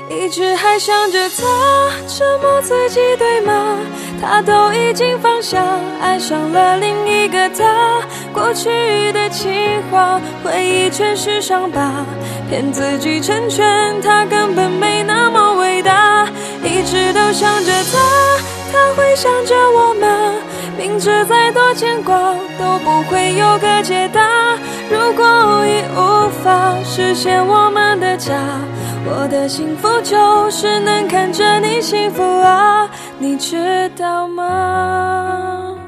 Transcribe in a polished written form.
一直还想着他，折磨自己对吗？他都已经放下，爱上了另一个他。过去的情话，回忆全是伤疤，骗自己成全他根本没那么伟大。一直都想着他，他会想着我吗？明知再多牵挂都不会有个解答。如果已无法实现我们的家，我的幸福就是能看着你幸福啊，你知道吗？